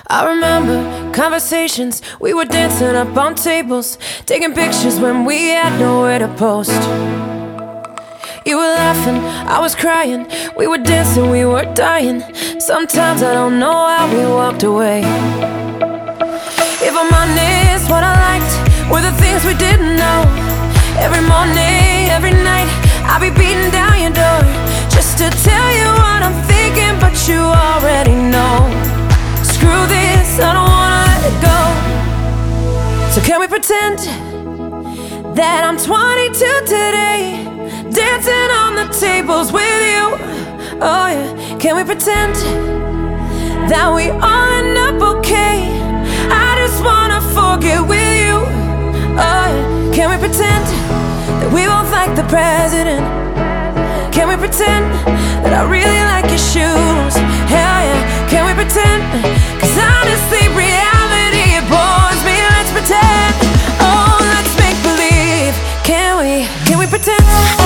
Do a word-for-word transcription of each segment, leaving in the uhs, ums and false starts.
I remember conversations, we were dancing up on tables, taking pictures when we had nowhere to post. You were laughing, I was crying, we were dancing, we were dying. Sometimes I don't know how we walked away. If I'm honest, what I liked were the things we didn't know. Every morning, every night, I'll be beating down your door just to tell you what I'm thinking, but you already know. Screw this, I don't wanna let it go. So can we pretend that I'm twenty-two today, dancing on the tables with you? Oh yeah, can we pretend that we all end up okay? I just wanna forget with you. Oh yeah, can we pretend that we both like the president? Can we pretend that I really like your shoes? Hell yeah, can we pretend? Cause honestly, reality, it bores me. Let's pretend, oh, let's make believe. Can we, can we pretend?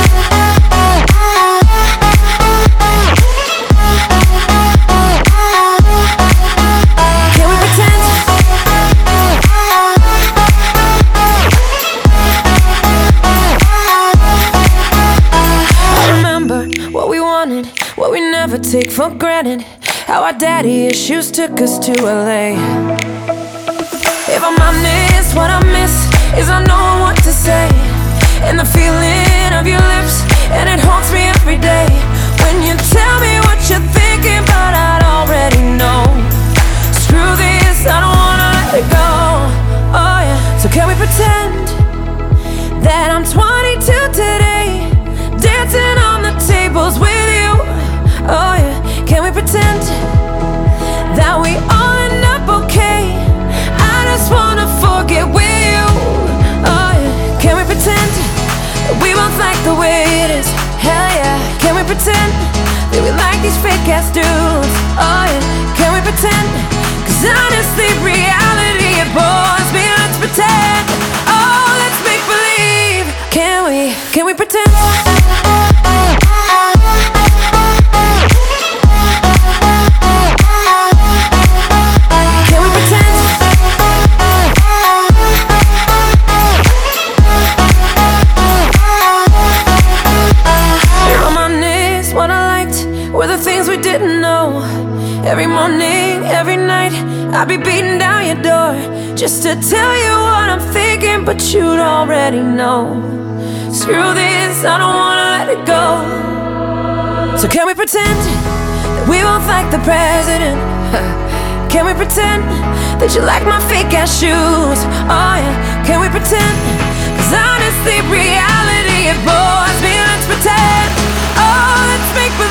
What we never take for granted, how our daddy issues took us to L A. If I'm honest, what I miss is I know what to say, and the feeling of your lips, and it haunts me every day. When you tell me what you're thinking, but I'd already know. Screw this, I don't wanna let it go. Oh yeah, so can we pretend that I'm twenty-two today, dancing on the tables with you? Oh yeah, can we pretend that we all end up okay? I just wanna forget with you. Oh yeah, can we pretend that we both like the way it is? Hell yeah, can we pretend that we like these fake ass dudes? Oh yeah, can we pretend? Cause honestly, reality, it bores me. Let's pretend, oh, let's make believe. Can we, can we pretend? Were the things we didn't know. Every morning, every night, I'd be beating down your door just to tell you what I'm thinking, but you'd already know. Screw this, I don't wanna let it go. So can we pretend that we both like the president? Can we pretend that you like my fake ass shoes? Oh yeah, can we pretend? Cause honestly, reality, it bores me. Let's pretend, oh, let's make believe.